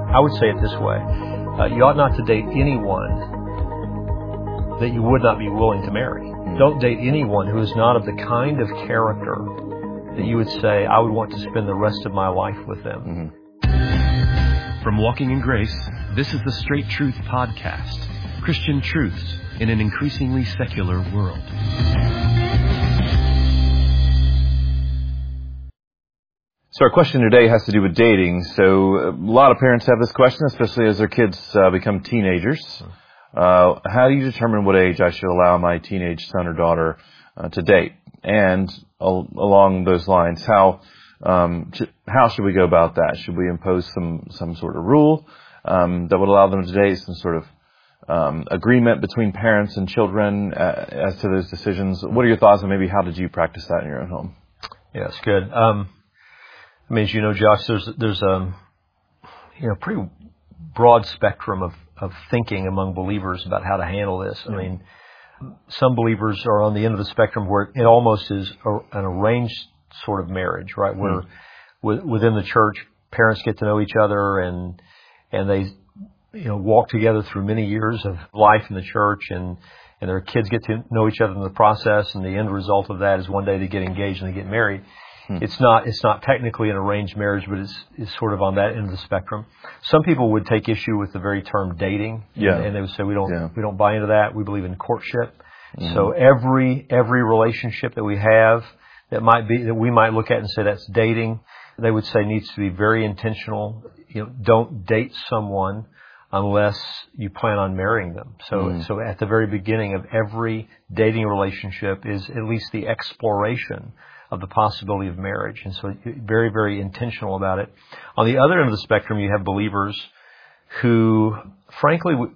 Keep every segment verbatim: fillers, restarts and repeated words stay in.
I would say it this way. Uh, you ought not to date anyone that you would not be willing to marry. Mm-hmm. Don't date anyone who is not of the kind of character that you would say, I would want to spend the rest of my life with them. Mm-hmm. From Walking in Grace, this is the Straight Truth Podcast. Christian truths in an increasingly secular world. So our question today has to do with dating. So a lot of parents have this question, especially as their kids uh, become teenagers. Uh, how do you determine what age I should allow my teenage son or daughter uh, to date? And al- along those lines, how um, sh- how should we go about that? Should we impose some some sort of rule um, that would allow them to date, some sort of um, agreement between parents and children uh, as to those decisions? What are your thoughts, and maybe how did you practice that in your own home? Yeah, it's good. Um, I mean, as you know, Josh, there's there's um, you know, pretty broad spectrum of, of thinking among believers about how to handle this. I mean, some believers are on the end of the spectrum where it almost is a, an arranged sort of marriage, right? Where mm. within the church, parents get to know each other and and they you know walk together through many years of life in the church, and and their kids get to know each other in the process, and the end result of that is one day they get engaged and they get married. It's not it's not technically an arranged marriage, but it's it's sort of on that end of the spectrum. Some people would take issue with the very term dating, yeah. and, and they would say we don't yeah. we don't buy into that. We believe in courtship. Mm-hmm. So every every relationship that we have that might be that we might look at and say that's dating, they would say needs to be very intentional. You know, don't date someone unless you plan on marrying them. So mm-hmm. so at the very beginning of every dating relationship is at least the exploration of the possibility of marriage. And so very, very intentional about it. On the other end of the spectrum, you have believers who, frankly, w-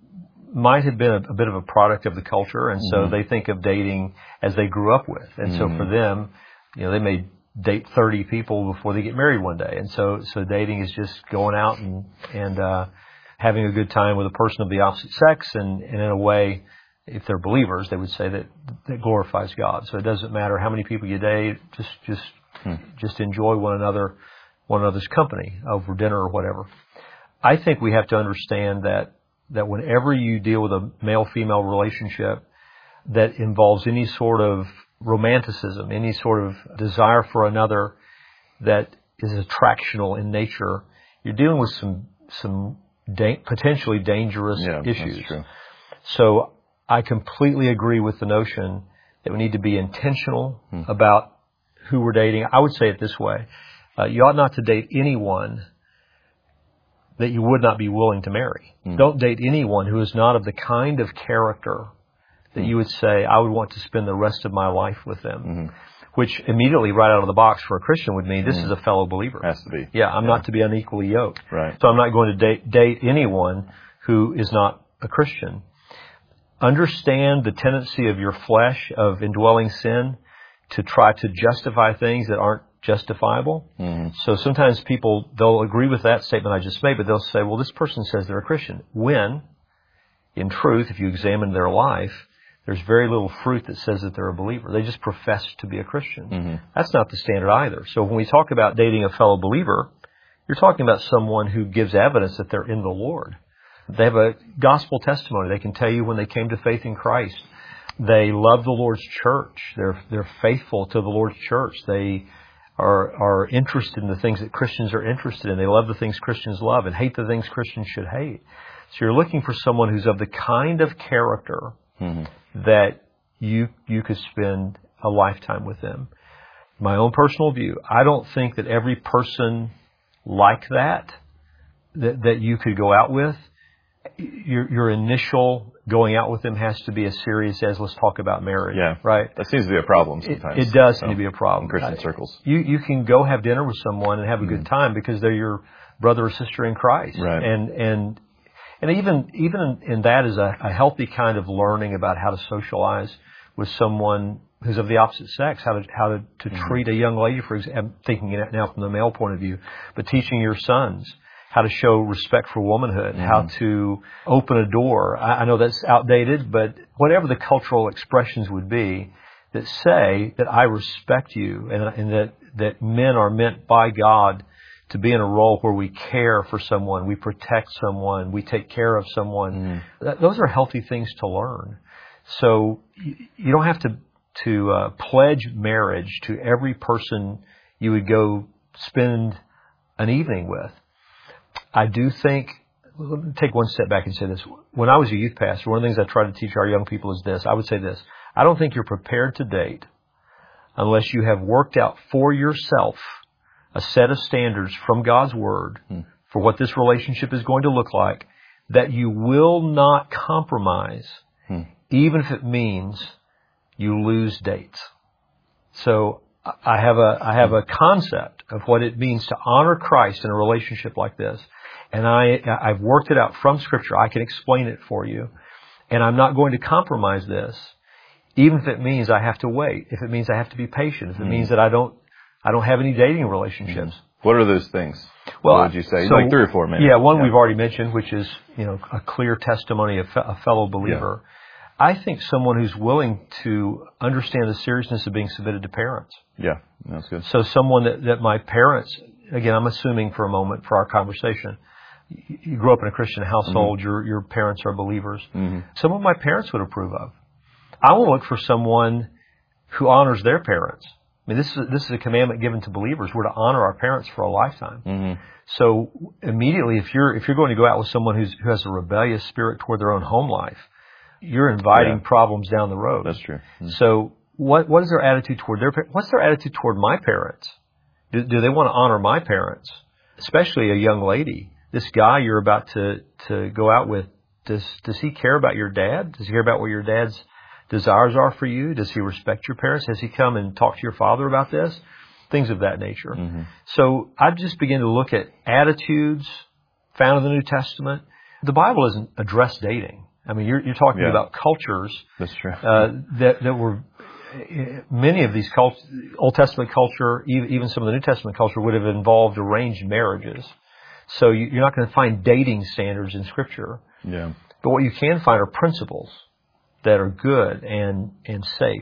might have been a, a bit of a product of the culture, and so mm-hmm. they think of dating as they grew up with. And mm-hmm. so for them, you know, they may date thirty people before they get married one day. And so so dating is just going out and, and uh, having a good time with a person of the opposite sex, and, and in a way, if they're believers, they would say that that glorifies God. So it doesn't matter how many people you date, just just hmm. just enjoy one another, one another's company over dinner or whatever. I think we have to understand that that whenever you deal with a male-female relationship that involves any sort of romanticism, any sort of desire for another that is attractional in nature, you're dealing with some some da- potentially dangerous yeah, issues. That's true. So I completely agree with the notion that we need to be intentional hmm. about who we're dating. I would say it this way. Uh, you ought not to date anyone that you would not be willing to marry. Hmm. Don't date anyone who is not of the kind of character that hmm. you would say, I would want to spend the rest of my life with them. Mm-hmm. Which immediately, right out of the box for a Christian would mean this mm. is a fellow believer. Has to be. Yeah, I'm yeah. not to be unequally yoked. Right. So I'm not going to date, date anyone who is not a Christian. Understand the tendency of your flesh of indwelling sin to try to justify things that aren't justifiable. Mm-hmm. So sometimes people, they'll agree with that statement I just made, but they'll say, well, this person says they're a Christian. When, in truth, if you examine their life, there's very little fruit that says that they're a believer. They just profess to be a Christian. Mm-hmm. That's not the standard either. So when we talk about dating a fellow believer, you're talking about someone who gives evidence that they're in the Lord. They have a gospel testimony. They can tell you when they came to faith in Christ. They love the Lord's church. They're they're faithful to the Lord's church. They are are interested in the things that Christians are interested in. They love the things Christians love and hate the things Christians should hate. So you're looking for someone who's of the kind of character mm-hmm. that you you could spend a lifetime with them. My own personal view, I don't think that every person like that that, that you could go out with, your your initial going out with them has to be as serious as let's talk about marriage. Yeah, right. That seems to be a problem sometimes. It, it does so, seem to be a problem in Christian circles. You you can go have dinner with someone and have a mm-hmm. good time because they're your brother or sister in Christ. Right. And and and even even in, in that is a, a healthy kind of learning about how to socialize with someone who's of the opposite sex, how to how to, to mm-hmm. treat a young lady, for example, thinking it now from the male point of view, but teaching your sons how to show respect for womanhood, mm-hmm. how to open a door. I, I know that's outdated, but whatever the cultural expressions would be that say that I respect you and, and that, that men are meant by God to be in a role where we care for someone, we protect someone, we take care of someone. Mm. That, those are healthy things to learn. So you, you don't have to to uh, pledge marriage to every person you would go spend an evening with. I do think, let me take one step back and say this. When I was a youth pastor, one of the things I try to teach our young people is this. I would say this. I don't think you're prepared to date unless you have worked out for yourself a set of standards from God's Word hmm. for what this relationship is going to look like that you will not compromise, hmm. even if it means you lose dates. So I have a I have a concept of what it means to honor Christ in a relationship like this. And I, I've worked it out from Scripture. I can explain it for you. And I'm not going to compromise this, even if it means I have to wait, if it means I have to be patient, if it mm. means that I don't I don't have any dating relationships. Mm. What are those things? Well, what would you say? So, like three or four, maybe. Yeah, one yeah. we've already mentioned, which is, you know, a clear testimony of a fellow believer. Yeah. I think someone who's willing to understand the seriousness of being submitted to parents. Yeah, that's good. So someone that, that my parents, again, I'm assuming for a moment for our conversation, you grew up in a Christian household, mm-hmm. your your parents are believers. Mm-hmm. Someone my parents would approve of. I will look for someone who honors their parents. I mean, this is this is a commandment given to believers. We're to honor our parents for a lifetime. Mm-hmm. So immediately, if you're if you're going to go out with someone who's who has a rebellious spirit toward their own home life, you're inviting yeah. problems down the road. That's true. Mm-hmm. So what what is their attitude toward their parents? What's their attitude toward my parents? Do, do they want to honor my parents, especially a young lady? This guy you're about to, to go out with, does does he care about your dad? Does he care about what your dad's desires are for you? Does he respect your parents? Has he come and talked to your father about this? Things of that nature. Mm-hmm. So I just begin to look at attitudes found in the New Testament. The Bible doesn't address dating. I mean, you're, you're talking yeah. about cultures. That's true. Uh, that, that were, many of these cult, Old Testament culture, even some of the New Testament culture would have involved arranged marriages. So you're not going to find dating standards in Scripture. Yeah. But what you can find are principles that are good and, and safe.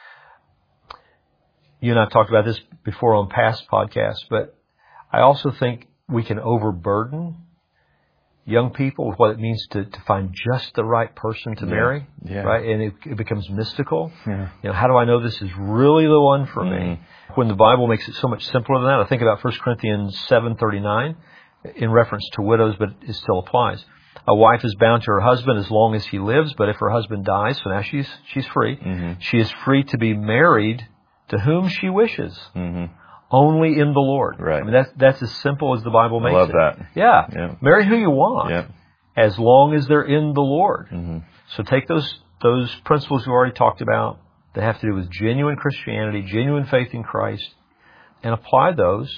You and I have talked about this before on past podcasts, but I also think we can overburden young people with what it means to, to find just the right person to yeah. marry, yeah. right? And it, it becomes mystical. Yeah. You know, how do I know this is really the one for mm. me? When the Bible makes it so much simpler than that, I think about First Corinthians seven thirty-nine. In reference to widows, but it still applies. A wife is bound to her husband as long as he lives, but if her husband dies, so now she's she's free. Mm-hmm. She is free to be married to whom she wishes, mm-hmm. only in the Lord. Right. I mean, that's that's as simple as the Bible makes it. I love it. that. Yeah. yeah. Marry who you want, yeah. as long as they're in the Lord. Mm-hmm. So take those those principles we already talked about that have to do with genuine Christianity, genuine faith in Christ, and apply those,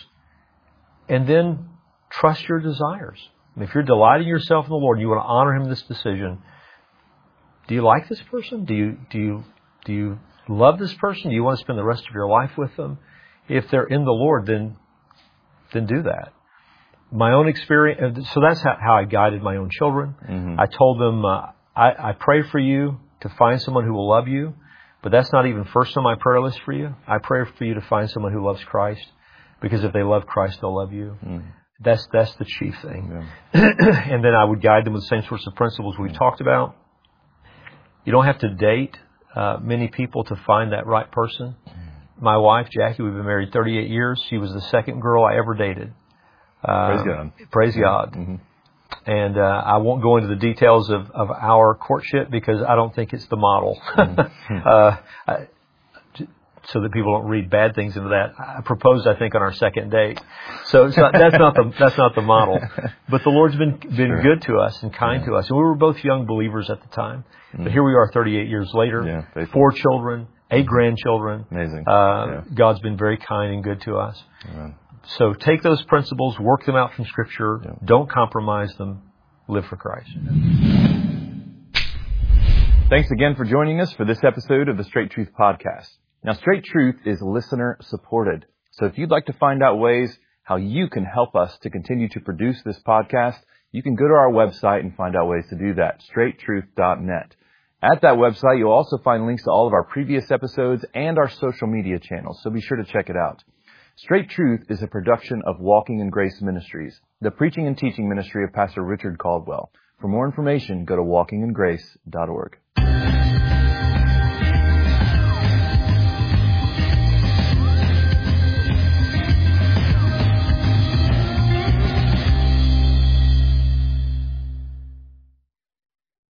and then trust your desires. I mean, if you're delighting yourself in the Lord, and you want to honor Him in this decision. Do you like this person? Do you do you do you love this person? Do you want to spend the rest of your life with them? If they're in the Lord, then then do that. My own experience. So that's how, how I guided my own children. Mm-hmm. I told them, uh, I, I pray for you to find someone who will love you, but that's not even first on my prayer list for you. I pray for you to find someone who loves Christ, because if they love Christ, they'll love you. Mm. That's that's the chief thing. Yeah. And then I would guide them with the same sorts of principles we've yeah. talked about. You don't have to date uh, many people to find that right person. My wife, Jackie, we've been married thirty-eight years. She was the second girl I ever dated. Uh, praise God. Praise yeah. God. Mm-hmm. And uh, I won't go into the details of, of our courtship because I don't think it's the model. Mm-hmm. uh, I, so that people don't read bad things into that. I proposed, I think, on our second date. So it's not, that's not the that's not the model. But the Lord's been been sure. good to us and kind yeah. to us. And we were both young believers at the time. Mm. But here we are thirty-eight years later, yeah, four children, eight grandchildren. Amazing. Uh, yeah. God's been very kind and good to us. Amen. So take those principles, work them out from Scripture. Yeah. Don't compromise them. Live for Christ. Thanks again for joining us for this episode of the Straight Truth Podcast. Now, Straight Truth is listener supported. So if you'd like to find out ways how you can help us to continue to produce this podcast, you can go to our website and find out ways to do that, straight truth dot net. At that website, you'll also find links to all of our previous episodes and our social media channels, so be sure to check it out. Straight Truth is a production of Walking in Grace Ministries, the preaching and teaching ministry of Pastor Richard Caldwell. For more information, go to walking in grace dot org.